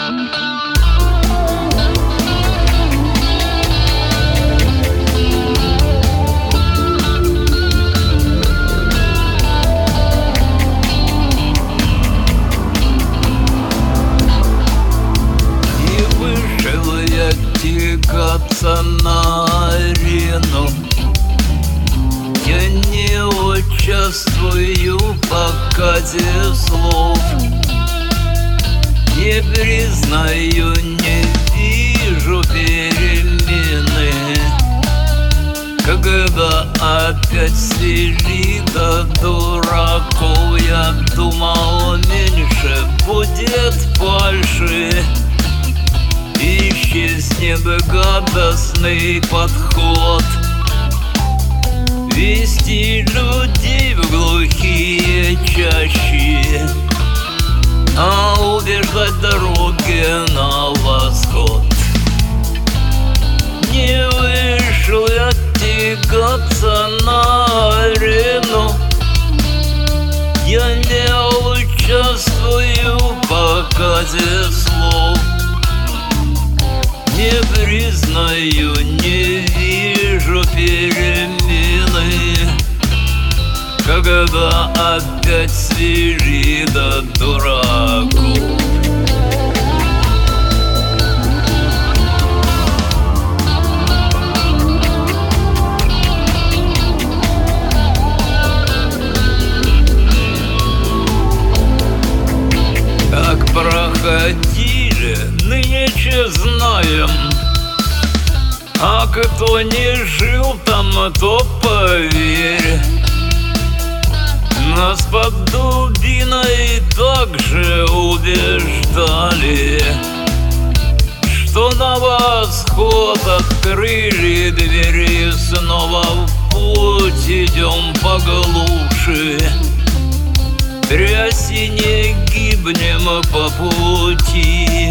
Тягаться на арену. Я не участвую в показе слов, не признаю, не вижу перемены. Когда опять свели до дураков, я думал, меньше будет фальши. Исчезнет гадостный подход, вести людей в глухие чащи, а убеждать дороги на восход. Не вышел я тягаться на арену. Я не участвую в показе слов, не признаю, не вижу перемены. Когда опять свели до дураков. Как проходили, нынче знаем, а кто не жил там, то поверь. Нас под дубиной также убеждали, что на восход открыли двери, снова в путь идем по глуши. Тряси, не гибнем по пути.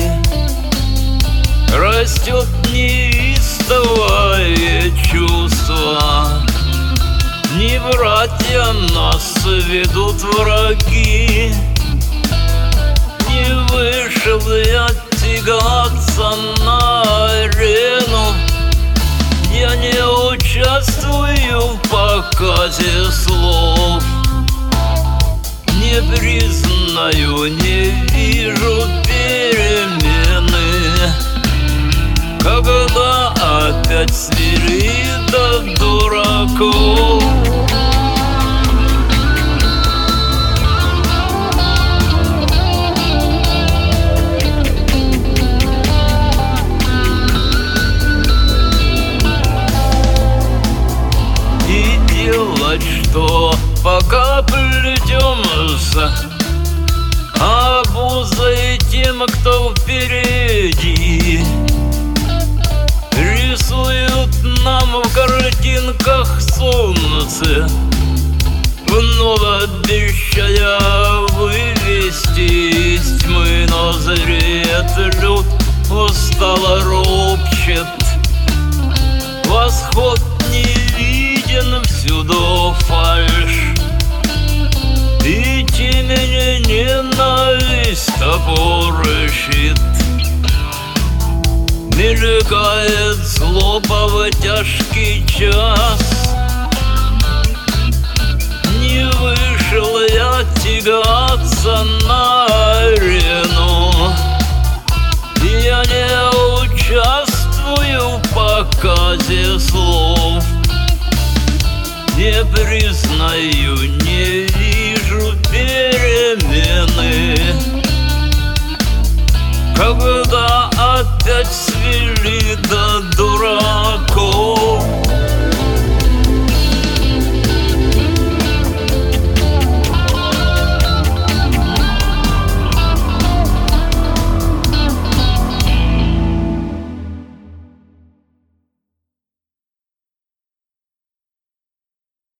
Растет неистовое чувство, не братья нас ведут враги. Не вышел я тягаться на арену. Я не участвую в показе слов, не признаю, не вижу перемены. Когда опять свели до дураков. И делать что, пока плетемся, обузой тем, кто впереди. Рисуют нам в картинках солнце, вновь обещая вывести из тьмы. Но зреет люд, устало ропщет. Восход не виден, всюду фальшь, и темень ненависть топорщит. Мелькает злоба в тяжкий час. Не вышел я тягаться на арену. Я не участвую в показе слов, не признаю, не вижу перемены. Когда опять свели до